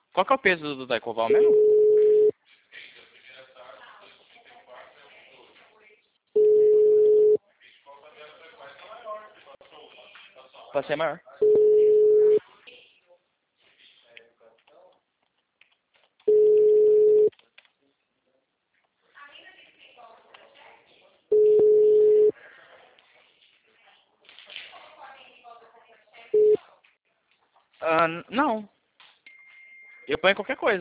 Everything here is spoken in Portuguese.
Qual que é o peso do Daicoval mesmo? Pra ser maior. Ah, não. Eu ponho qualquer coisa.